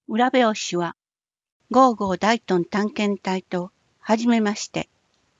裏表紙は、ゴーゴー大東探検隊と、はじめまして。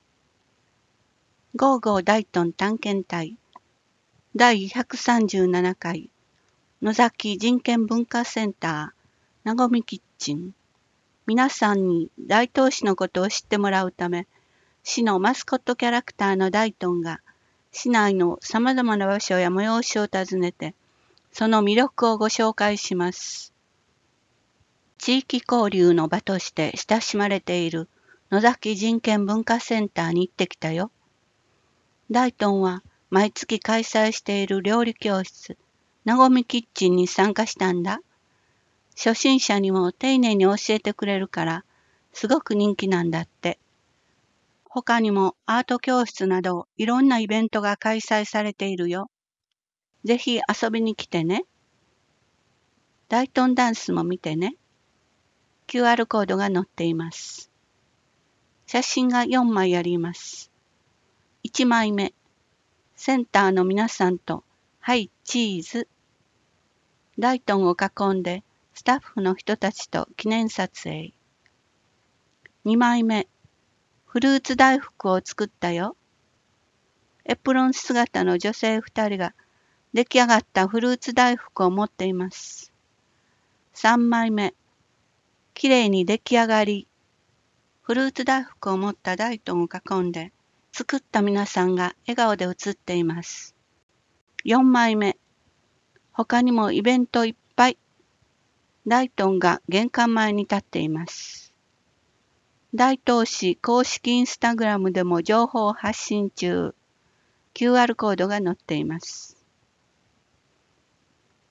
ゴーゴー大東探検隊、第137回、野崎人権文化センター、なごみキッチン。皆さんに大東市のことを知ってもらうため、市のマスコットキャラクターの大東が、市内の様々な場所や催しを訪ねて、その魅力をご紹介します。地域交流の場として親しまれている野崎人権文化センターに行ってきたよ。大東は毎月開催している料理教室、なごみキッチンに参加したんだ。初心者にも丁寧に教えてくれるから、すごく人気なんだって。他にもアート教室などいろんなイベントが開催されているよ。ぜひ遊びに来てね。大東ダンスも見てね。QR コードが載っています。写真が4枚あります。1枚目、センターの皆さんと、はい、チーズ。大東を囲んで、スタッフの人たちと記念撮影。2枚目、フルーツ大福を作ったよ。エプロン姿の女性2人が、出来上がったフルーツ大福を持っています。3枚目、きれいに出来上がり。フルーツ大福を持った大東を囲んで、作った皆さんが笑顔で写っています。4枚目、他にもイベントいっぱい。大東が玄関前に立っています。大東市公式インスタグラムでも情報を発信中。QR コードが載っています。